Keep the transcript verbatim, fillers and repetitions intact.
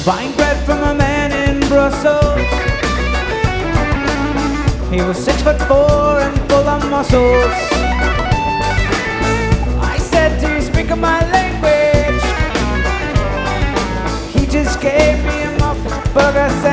buying bread from a man in Brussels. He was six foot four and full of muscles. I said, do you speak of my language? He just gave me a muffled burger.